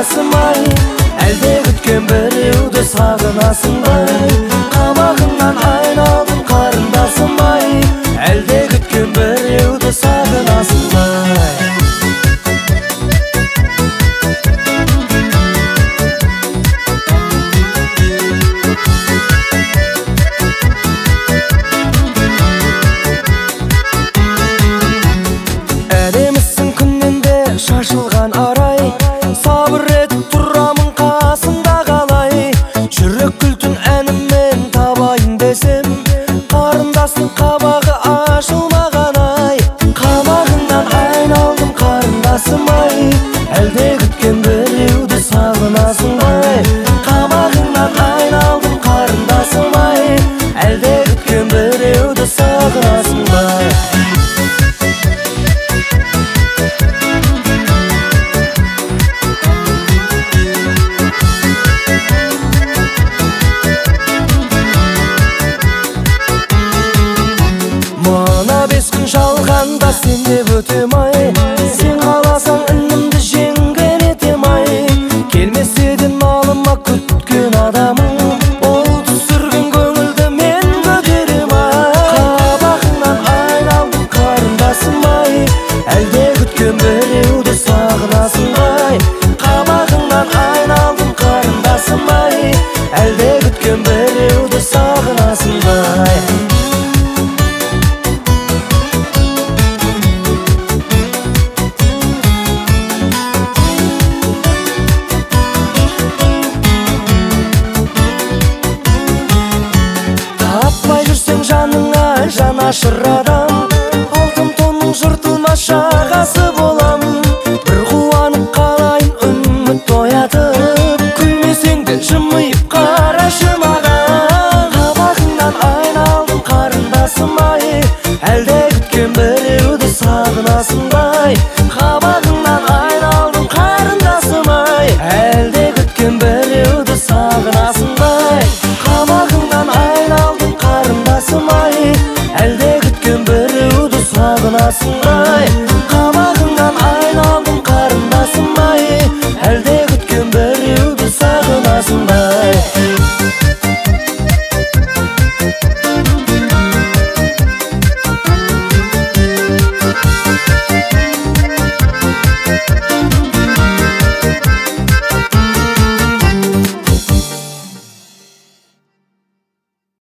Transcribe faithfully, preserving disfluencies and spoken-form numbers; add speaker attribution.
Speaker 1: қарындасым ай, әлде күткен біреуді сағынасың ба? Қабағыңнан айналдым қарындасым ай, әлде күткен біреуді сағынасың ба? Әдемісің күннен де шашылған арай, сабыр етіп тұрамын қасында қалай. Жүрек күлтін әніммен табайын десем, қарындастың қабағы ашылмаған ай. Қабағыңнан айналдым қарындасым ай, әлде күткен біреуді сағынасың ба? Қабағыңнан айналдым қарындасым ай, әлде күткен біреуді сағынасың ба? Мына бес күн жалғанда сен деп өтем ай, сен қаласаң інімді жеңген етем ай. Келмесе де малыма күткен адамым, ол түсірген көңілді мен көтерем ай. Қабағыңнан айналдым қарындасым ай, әлде күткен біреуді сағынасың ай. Қабағыңнан айналдым қарындасым ай, әлде күткен біреуді сағынасың ай. Таппай жүрсең жаныңа жанашыр адам, алтын тонның жыртылмас жағасы болам. Бір қуанып қалайын үміт оятып, күлмесең де жымиып қарашы маған. Қабағыңнан айналдым қарындасым ай, әлде күткен біреуді сағынасың ба? Қабағыңнан айналдым қарындасым ай, әлде күткен біреуді сағынасың ба? Қабағыңнан айналдым қарындасым ай, әлде күткен біреуді сағынасың ба?